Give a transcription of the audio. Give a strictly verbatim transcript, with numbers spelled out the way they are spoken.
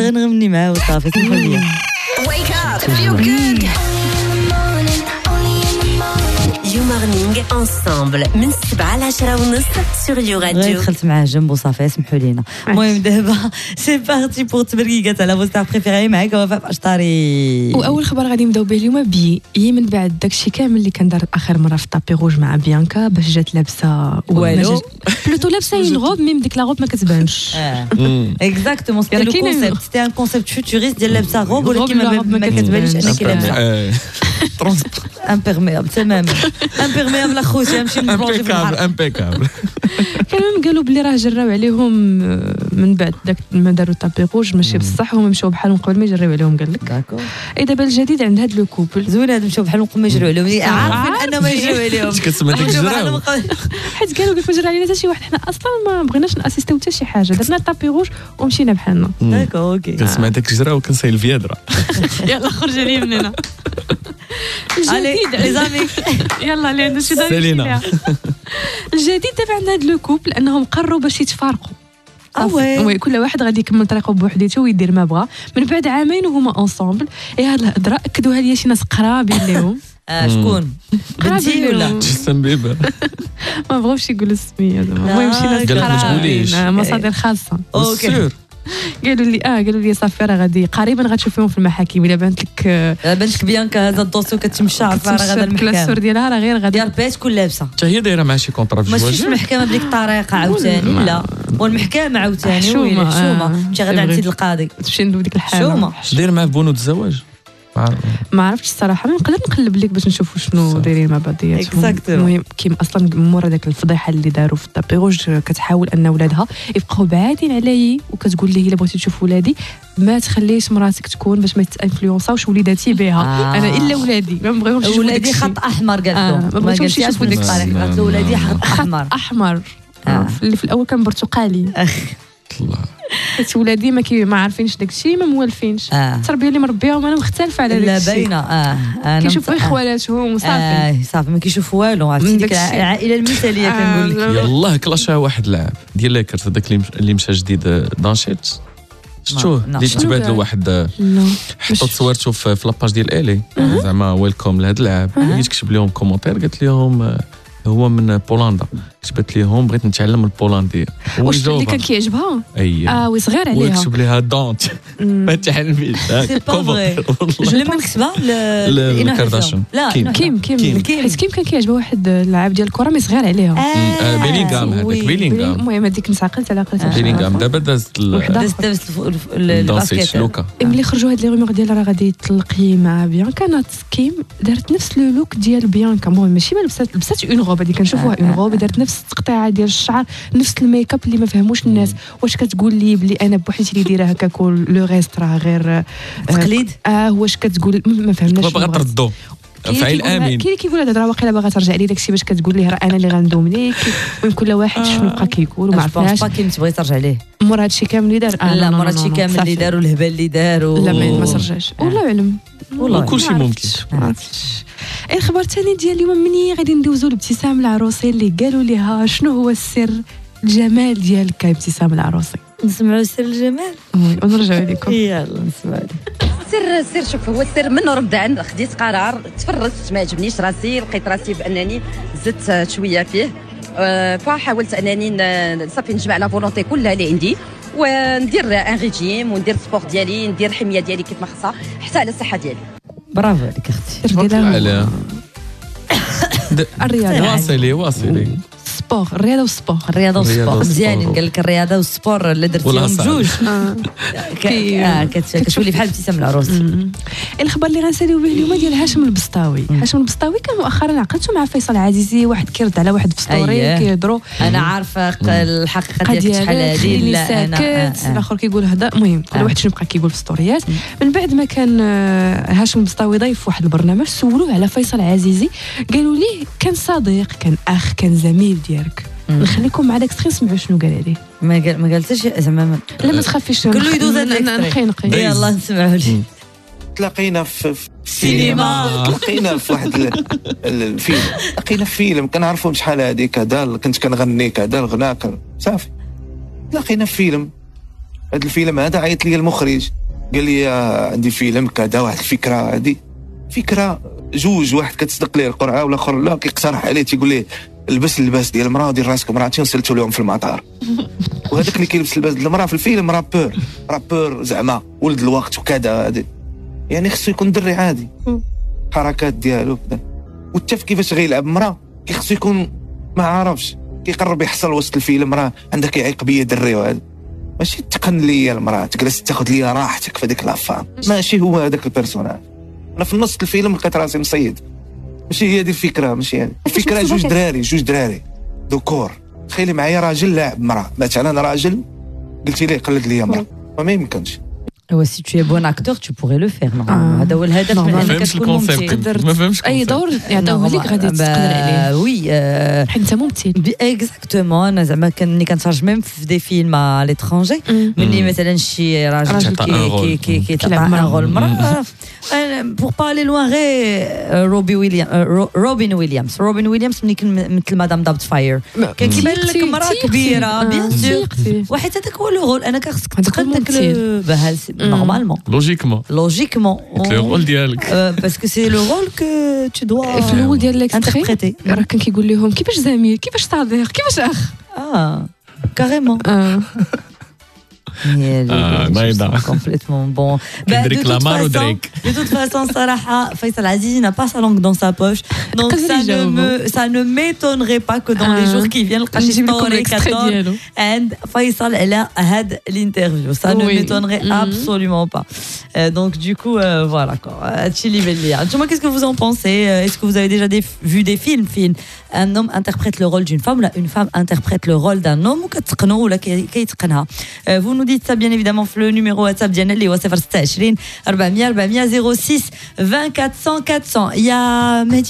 غير نغني معاه وصافي سمحوا لي. Wake up, feel good. You morning ensemble من السبعة لعشرة ونص sur You Radio. غير دخلت معاه جنب وصافي سمحوا لينا. المهم دابا سي بارتي بور تبركيكات على فوستار بريفيري معاك وفاء أشطاري. واول خبر غادي نبداو به اليوم بي هي من بعد داكشي كامل اللي كان دار اخر مره في الطابي روج مع بيانكا باش جات لابسه والو بلوتو لابسه اون روب ميم ديك لا روب ما كتبانش. اكزاكتومون سيتي لو كونسيبت سيتي ان كونسيبت فوتوريست ديال لابسه روب ولكن ما كتبانش انك لابسه امبيرميابل تماما امبيرميابل اخوتي نمشي نبلونجي في البحر امبيكابل. كانوا قالوا بلي راه جراو عليهم من بعد داك ما داروا طابي روج ماشي بصح هما مشاو بحالهم قبل ما يجريو عليهم قال لك داكور. اي دابا الجديد عند هاد لو كوبل زوين هاد مشاو بحالهم قبل ما يجريو عليهم عارفين انهم يجريو عليهم اش كتسمى ديك الجراو حيت قالوا لك ما جرى علينا حتى شي واحد حنا اصلا ما بغيناش ناسيستيو حتى شي حاجه درنا طابي روج ومشينا بحالنا. داكور اوكي كنسمع داك الجراو كنساي الفيادرا. يلا خرج لي من هنا. الجديد لي زامي يلا اللي عنده شي دار سالينا. الجديد دابا عندنا هاد لو كوبل انهم قرروا باش يتفارقوا. اه وي كل واحد غادي يكمل طريقه بوحديته ويدير ما بغا من بعد عامين وهما انصامبل. اي هاد الهضره اكدوها لي شي ناس قرابين ليهم. اه شكون بنتي ولا جسم بيبه ما بغاوش يقولوا السميه زعما المهم شي ناس قال ما تقوليش مصادر خاصه. اوكي قالوا لي اه قالوا لي صافي راه غادي قريبا غتشوفيهم في المحاكم الا بانت لك بانت لك بيانكا هذا الدوسيو كتمشى عارفه راه غادا المحكمه الكلاسور ديالها راه غير غادي ديال بيت تكون لابسه حتى هي دايره مع شي كونطرا في ماشي الجواز المحكمه بديك الطريقه عاوتاني لا والمحكمه عاوتاني حشومة، ويلي حشومه آه. مشي غادا عند سيد القاضي تمشي ندوي ديك الحاله حشومه اش داير مع بونود الزواج ما عرفتش الصراحه. ما نقدر نقلب لك باش نشوفوا شنو دايرين مع بعضياتهم. المهم كيما اصلا مورا داك الفضيحه اللي داروا في الطابي روج كتحاول ان ولادها يبقاو بعادين عليا وكتقول لي الا بغيتي تشوف ولادي ما تخليش مراتك تكون باش ما تانفلونساوش وليداتي بها. آه. انا الا ولادي ما نبغيهمش يشوفوا ولادي خط احمر قالت له آه. ما بغيتهمش يشوفوا ديك الطريقه قالت له ولادي خط احمر احمر آه. اللي في الاول كان برتقالي. الله حيت ولادي ما كي ما عارفينش داك الشيء ما موالفينش. آه. التربيه اللي مربيهم انا مختلفه على داك لا الشيء. باينه اه انا كيشوفوا غير خوالاتهم وصافي. اه صافي ما كيشوفوا والو عرفتي ديك العائله المثاليه كنقول لك. يلاه كلاشها واحد لاعب ديال لاكرت هذاك اللي مشى جديد دانشيت شفتوه اللي تبادلوا واحد حطوا تصويرته في لاباج ديال الي زعما ويلكم لهذا اللاعب اللي تكتب لهم كومونتير قالت لهم هو من بولندا كتبت ليهم بغيت نتعلم البولنديه. واش اللي كان كيعجبها اييه اه وي صغير عليها وكتب ليها دونت ما تعلميش سي با فري جو لي مكتبه الكارداشيان لا كيم كيم كيم حيت كيم كان كيعجبها واحد اللاعب ديال الكره مي صغير عليها بيلينغهام هذاك بيلينغهام. المهم هذيك نسعقلت على قلت بيلينغهام دابا دازت دازت الباسكيت لوكا. ملي خرجوا هاد لي رومور ديال راه غادي يطلقي مع بيانكا نات كيم دارت نفس لو لوك ديال بيانكا. المهم ماشي ما لبسات لبسات اون روب هذيك كنشوفوها اون روب دارت نفس التقطيعه ديال الشعر نفس الميك اب اللي ما فهموش الناس. واش كتقول لي بلي انا بوحدي اللي دايره هكاك لو ريست راه غير تقليد اه واش كتقول ما فهمناش باغا تردو فعيل امين كاين اللي كيقول هذا راه واقيلا باغا ترجع لي داكشي باش كتقول ليه راه انا اللي غندوم ليك. المهم كل واحد شنو بقى كيقول وما عرفناش با كاين تبغي ترجع ليه مور هادشي كامل اللي دار. آه لا مور هادشي كامل اللي داروا الهبال اللي داروا لا ما ترجعش والله اعلم والله كل شيء ممكن. اي الخبر الثاني ديال اليوم مني غادي ندوزو لابتسام العروسي اللي قالوا لها شنو هو السر الجمال ديالك ابتسام العروسي. نسمعوا سر الجمال ونرجعوا لكم. يلا نسمعوا السر السر شوف هو السر من رمضان خديت قرار تفرجت ما عجبنيش راسي لقيت راسي بانني زدت شويه فيه أه فحاولت انني صافي نجمع لا فولونتي كلها اللي عندي وندير ان ريجيم وندير سبور ديالي ندير الحميه ديالي كيف ما خصها حتى على الصحه ديالي. برافو عليك اختي على الرياضه واصلي واصلي سبور الرياضه والسبور الرياضه والسبور مزيانين قال لك الرياضه والسبور اللي درتيهم بجوج اه كتولي بحال ابتسام العروس. الخبر اللي غنساليو به اليوم ديال هاشم البسطاوي. هاشم البسطاوي كان مؤخرا عقلته مع فيصل عزيزي واحد كيرد على واحد في ستوري كيهضروا انا عارفه الحقيقه ديالك شحال هذه لا انا الاخر كيقول هذا. المهم كل واحد شنو بقى كيقول في ستوريات. من بعد ما كان هاشم البسطاوي ضيف في واحد البرنامج سولوه على فيصل عزيزي قالوا ليه كان صديق كان اخ كان زميل ديالك. نخليكم مع داكستري نسمعوا شنو قال عليه. ما قال ما قالتش زعما لا ما تخافيش كله يدوز هذا نقي نقي يلا نسمعوا ليه. تلاقينا في السينما تلاقينا في واحد الفيلم تلاقينا في فيلم كنعرفوا شحال هذيك هذا كنت كنغني كذا الغناء صافي تلاقينا في فيلم هذا الفيلم هذا عيط لي المخرج قال لي عندي فيلم كذا واحد الفكره هذه فكره جوج واحد كتصدق ليه القرعه والاخر لا كيقترح عليه تيقول ليه لبس اللباس ديال المراه ودير راسك مراتي وسلتوا لهم في المطار وهذاك اللي كيلبس اللباس ديال المراه في الفيلم رابور رابور زعما ولد الوقت وكذا هذا يعني خصو يكون دري عادي الحركات ديالو كذا وحتى كيفاش غيلعب مراه كيخصو يكون ما عارفش كيقرب يحصل وسط الفيلم راه عندك كيعيق بيا دري وهذا ماشي تقن ليا المراه تجلس تاخذ ليا راحتك في ديك لافام ماشي هو هذاك البيرسوناج انا في النص الفيلم لقيت راسي مصيد ماشي هي دي الفكره ماشي يعني الفكره جوج دراري جوج دراري ذكور تخيلي معايا راجل لاعب مراه مثلا انا راجل قلتي ليه قلد ليا مراه ما يمكنش Ouais, si tu es bon acteur, tu pourrais le faire. هذا هو الهدف من انك تكون ممثل. ما فهمتش اي دور يعطيوه لك غادي تقدر عليه. وي حيت انت ممثل. اكزاكتومون انا زعما كني كنتفرج ميم في دي فيلم على ليترونجي ملي مثلا شي راجل كي كي كيلعب ان رول مراه pour pas aller loin غير روبي ويليام روبين ويليامز روبين ويليامز ملي كان مثل مدام دابت فاير كان كيبان لك مراه كبيره بيان سور وحيت هذاك هو لو رول انا كنخصك تقد داك بهال normalement logiquement logiquement le rôle ديالك parce que c'est le rôle que tu dois في الاول ديال الاكستري راه كان كيقول لهم كيفاش زميل كيفاش صديق كيفاش اخ اه carrément آه نايضة complètement bon de toute façon de toute façon صراحة فيصل عزيزي n'a pas sa langue dans sa poche donc ça ne me ça ne m'étonnerait pas que dans les jours qui viennent لقى شي ستوري كتور and فيصل على هاد l'interview ça ne m'étonnerait absolument pas donc du coup voilà quoi هادشي اللي بان ليا نتوما qu'est-ce que vous en pensez est-ce que vous avez déjà vu des films films un homme interprète le rôle d'une femme ou là une femme interprète le rôle d'un homme وكتقنوا ولا كيتقنها vous nous dites ça bien évidemment le numéro WhatsApp ديالنا اللي هو صفر ستة عشرين أربعمية أربعمية zéro six vingt quatre cent quatre cents. Il y a